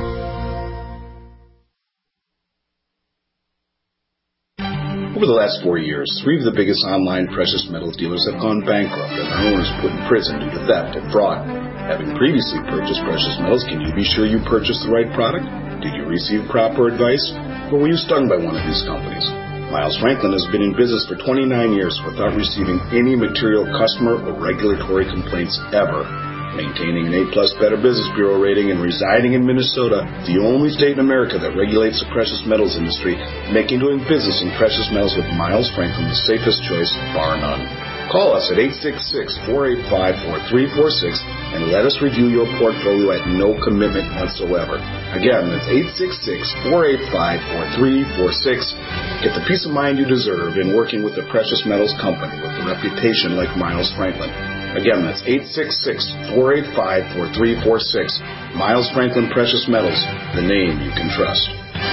I: Over the last 4 years, 3 of the biggest online precious metals dealers have gone bankrupt and their owners put in prison due to theft and fraud. Having previously purchased precious metals, can you be sure you purchased the right product? Did you receive proper advice? Or were you stung by one of these companies? Miles Franklin has been in business for 29 years without receiving any material customer or regulatory complaints ever. Maintaining an A-plus Better Business Bureau rating and residing in Minnesota, the only state in America that regulates the precious metals industry, making doing business in precious metals with Miles Franklin the safest choice, bar none. Call us at 866-485-4346 and let us review your portfolio at no commitment whatsoever. Again, that's 866-485-4346. Get the peace of mind you deserve in working with the Precious Metals Company with a reputation like Miles Franklin. Again, that's 866-485-4346. Miles Franklin Precious Metals, the name you can trust.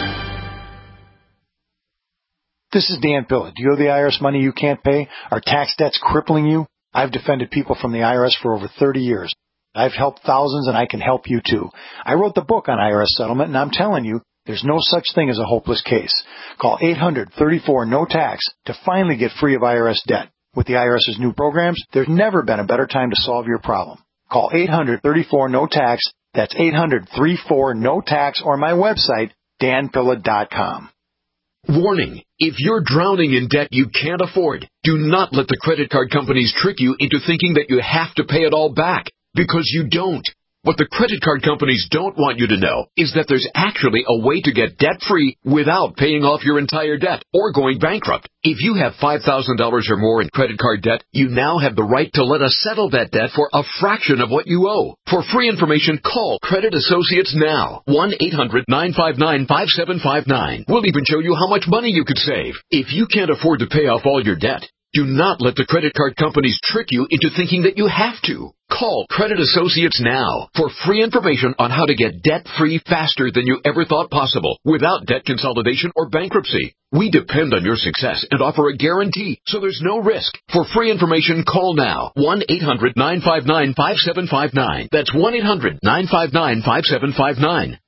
A: This is Dan Pilla. Do you owe the IRS money you can't pay? Are tax debts crippling you? I've defended people from the IRS for over 30 years. I've helped thousands, and I can help you too. I wrote the book on IRS settlement, and I'm telling you, there's no such thing as a hopeless case. Call 800-34-NO-TAX to finally get free of IRS debt. With the IRS's new programs, there's never been a better time to solve your problem. Call 800-34-NO-TAX. That's 800-34-NO-TAX, or my website, danpilla.com.
K: Warning, if you're drowning in debt you can't afford, do not let the credit card companies trick you into thinking that you have to pay it all back, because you don't. What the credit card companies don't want you to know is that there's actually a way to get debt-free without paying off your entire debt or going bankrupt. If you have $5,000 or more in credit card debt, you now have the right to let us settle that debt for a fraction of what you owe. For free information, call Credit Associates now. 1-800-959-5759. We'll even show you how much money you could save. If you can't afford to pay off all your debt, do not let the credit card companies trick you into thinking that you have to. Call Credit Associates now for free information on how to get debt-free faster than you ever thought possible without debt consolidation or bankruptcy. We depend on your success and offer a guarantee, so there's no risk. For free information, call now. 1-800-959-5759. That's 1-800-959-5759.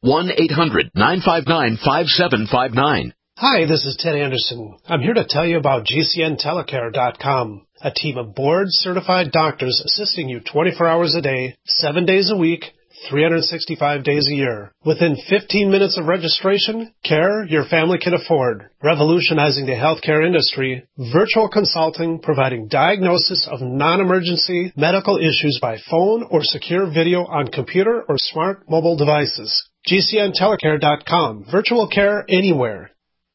K: 1-800-959-5759.
L: Hi, this is Ted Anderson. I'm here to tell you about GCNtelecare.com, a team of board-certified doctors assisting you 24 hours a day, 7 days a week, 365 days a year. Within 15 minutes of registration, care your family can afford. Revolutionizing the healthcare industry, virtual consulting providing diagnosis of non-emergency medical issues by phone or secure video on computer or smart mobile devices. GCNtelecare.com, virtual care anywhere.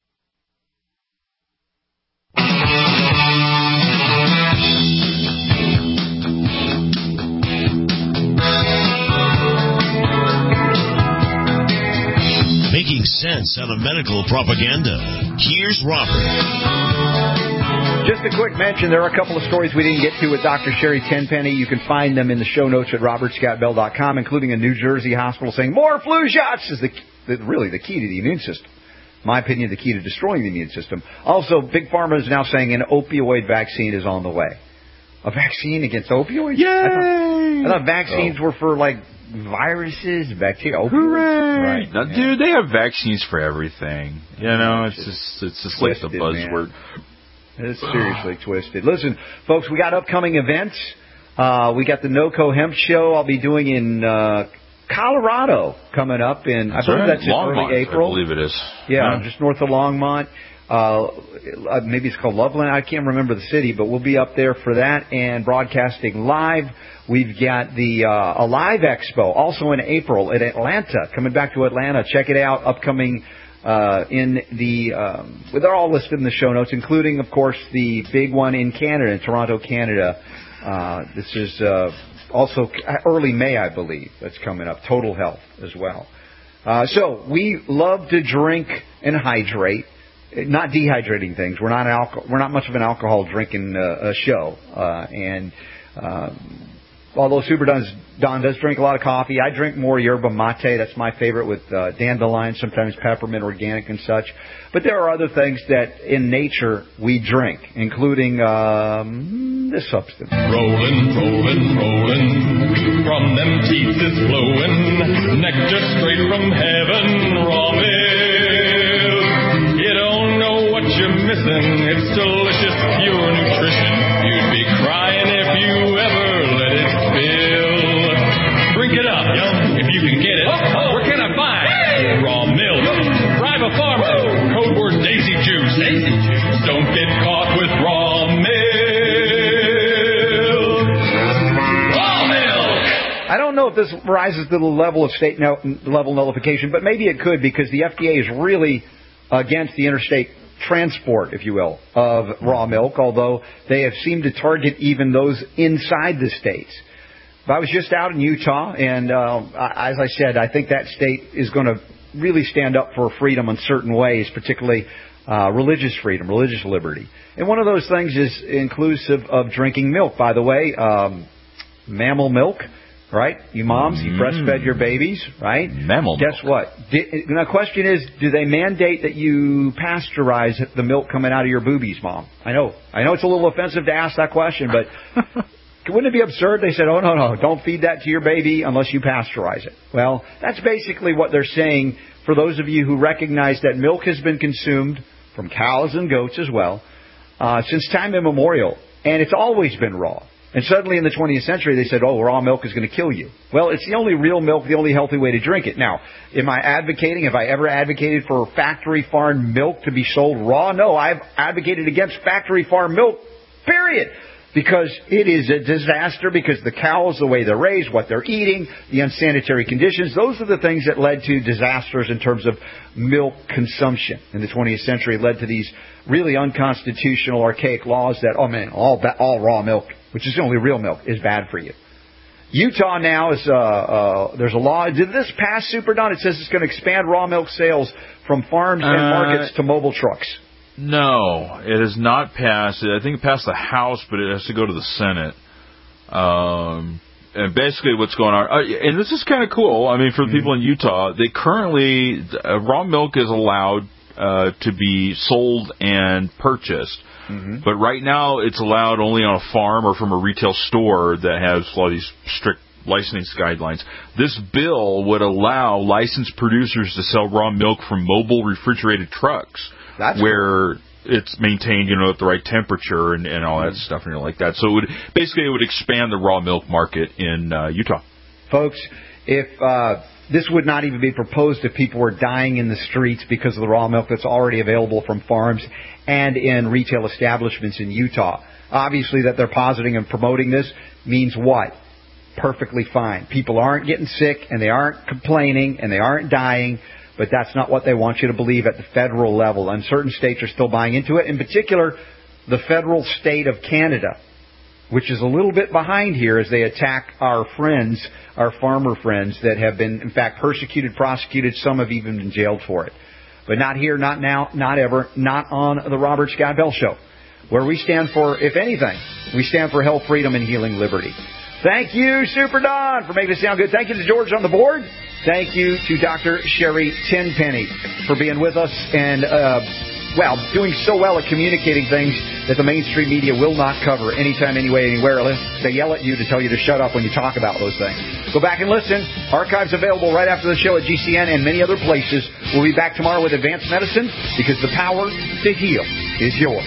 C: Making sense out of medical propaganda. Here's Robert.
H: Just a quick mention, there are a couple of stories we didn't get to with Dr. Sherry Tenpenny. You can find them in the show notes at robertscottbell.com, including a New Jersey hospital saying more flu shots is really the key to the immune system. In my opinion, the key to destroying the immune system. Also, Big Pharma is now saying an opioid vaccine is on the way. A vaccine against opioids?
E: Yay!
H: I thought vaccines were for, like, viruses, bacteria.
E: Hooray!
H: Right.
E: Now, dude, they have vaccines for everything. You know, it's just like the buzzword.
H: It's seriously twisted. Listen, folks, we got upcoming events. We got the NOCO Hemp Show I'll be doing in Colorado coming up in, I believe that's in early April.
E: I believe it is.
H: Yeah, just north of Longmont. Maybe it's called Loveland. I can't remember the city, but we'll be up there for that and broadcasting live. We've got the Alive Expo also in April at Atlanta. Coming back to Atlanta, check it out. Upcoming in the they're all listed in the show notes, including, of course, the big one in Canada, in Toronto, Canada. This is also early May, I believe. That's coming up. Total Health as well. So we love to drink and hydrate. Not dehydrating things. We're not much of an alcohol drinking show. Although Super Don does drink a lot of coffee, I drink more yerba mate. That's my favorite, with dandelion, sometimes peppermint, organic, and such. But there are other things that in nature we drink, including this substance.
B: Rolling, rolling, rolling, from them teeth is flowing, nectar straight from heaven, raw milk. You don't know what you're missing. It's delicious, pure nutrition. You'd be crying if you ever let it spill. Drink it up, if you can get it. Where can I find raw milk? Ribofarma. Code word Daisy Juice. Daisy Juice. Don't get caught with raw milk. Raw milk.
H: I don't know if this rises to the level of state level nullification, but maybe it could, because the FDA is really against the interstate transport, if you will, of raw milk, although they have seemed to target even those inside the states. But I was just out in Utah, and as I said, I think that state is going to really stand up for freedom in certain ways, particularly religious freedom, religious liberty. And one of those things is inclusive of drinking milk, by the way, mammal milk. Right? You moms, you breastfed your babies, right?
E: Mammal
H: Guess what? The question is, do they mandate that you pasteurize the milk coming out of your boobies, Mom? I know it's a little offensive to ask that question, but wouldn't it be absurd? They said, oh, no, don't feed that to your baby unless you pasteurize it. Well, that's basically what they're saying for those of you who recognize that milk has been consumed from cows and goats as well since time immemorial, and it's always been raw. And suddenly in the 20th century, they said, oh, raw milk is going to kill you. Well, it's the only real milk, the only healthy way to drink it. Now, have I ever advocated for factory farm milk to be sold raw? No, I've advocated against factory farm milk, period. Because it is a disaster, because the cows, the way they're raised, what they're eating, the unsanitary conditions, those are the things that led to disasters in terms of milk consumption in the 20th century. It led to these really unconstitutional, archaic laws that, all raw milk, which is the only real milk, is bad for you. Utah now is, there's a law. Did this pass, Super Don? It says it's going to expand raw milk sales from farms and markets to mobile trucks.
E: No, it has not passed. I think it passed the House, but it has to go to the Senate. And basically what's going on, and this is kind of cool, I mean, for the people in Utah, they currently, raw milk is allowed to be sold and purchased. But right now it's allowed only on a farm or from a retail store that has a lot of these strict licensing guidelines. This bill would allow licensed producers to sell raw milk from mobile refrigerated trucks. That's where it's maintained, at the right temperature and all that stuff and like that. So it would expand the raw milk market in Utah.
H: Folks, if this would not even be proposed if people were dying in the streets because of the raw milk that's already available from farms and in retail establishments in Utah. Obviously that they're positing and promoting this means what? Perfectly fine. People aren't getting sick and they aren't complaining and they aren't dying. But that's not what they want you to believe at the federal level. And certain states are still buying into it. In particular, the federal state of Canada, which is a little bit behind here as they attack our friends, our farmer friends that have been, in fact, persecuted, prosecuted. Some have even been jailed for it. But not here, not now, not ever, not on the Robert Scott Bell Show, where we stand for, if anything, we stand for health, freedom, and healing liberty. Thank you, Super Don, for making it sound good. Thank you to George on the board. Thank you to Dr. Sherry Tenpenny for being with us and, doing so well at communicating things that the mainstream media will not cover anytime, anyway, anywhere. They yell at you to tell you to shut up when you talk about those things. Go back and listen. Archives available right after the show at GCN and many other places. We'll be back tomorrow with Advanced Medicine because the power to heal is yours.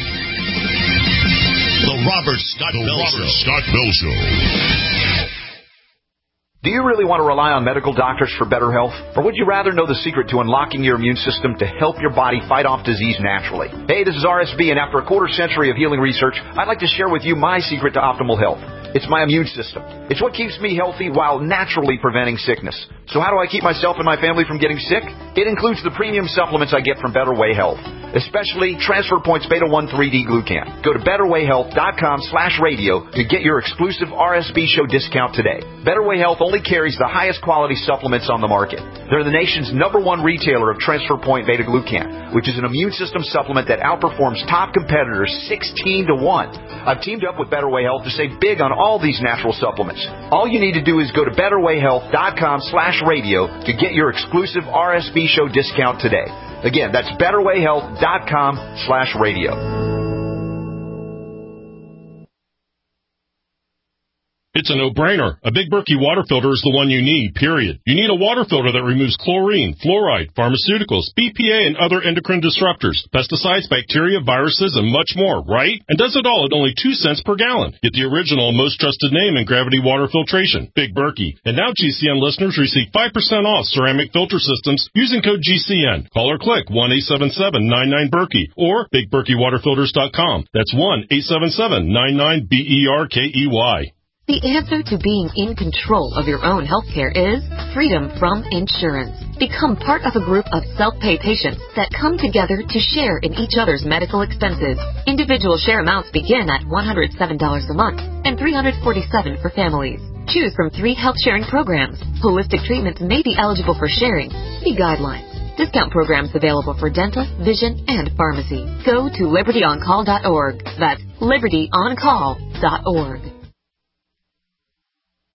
C: The Robert Scott Bell Show.
K: Do you really want to rely on medical doctors for better health? Or would you rather know the secret to unlocking your immune system to help your body fight off disease naturally? Hey, this is RSB, and after a quarter century of healing research, I'd like to share with you my secret to optimal health. It's my immune system. It's what keeps me healthy while naturally preventing sickness. So how do I keep myself and my family from getting sick? It includes the premium supplements I get from Better Way Health, especially Transfer Points Beta 1 3D Glucan. Go to BetterWayHealth.com/radio to get your exclusive RSB show discount today. Better Way Health only carries the highest quality supplements on the market. They're the nation's #1 retailer of Transfer Point Beta Glucan, which is an immune system supplement that outperforms top competitors 16 to 1. I've teamed up with Better Way Health to save big on all these natural supplements. All you need to do is go to BetterWayHealth.com/radio to get your exclusive RSB show discount today. Again, that's BetterWayHealth.com/radio.
M: It's a no-brainer. A Big Berkey water filter is the one you need, period. You need a water filter that removes chlorine, fluoride, pharmaceuticals, BPA, and other endocrine disruptors, pesticides, bacteria, viruses, and much more, right? And does it all at only 2 cents per gallon. Get the original and most trusted name in gravity water filtration, Big Berkey. And now GCN listeners receive 5% off ceramic filter systems using code GCN. Call or click 1-877-99-BERKEY or BigBerkeyWaterFilters.com. That's 1-877-99-BERKEY.
J: The answer to being in control of your own healthcare is freedom from insurance. Become part of a group of self-pay patients that come together to share in each other's medical expenses. Individual share amounts begin at $107 a month and $347 for families. Choose from 3 health-sharing programs. Holistic treatments may be eligible for sharing. See guidelines. Discount programs available for dental, vision, and pharmacy. Go to libertyoncall.org. That's libertyoncall.org.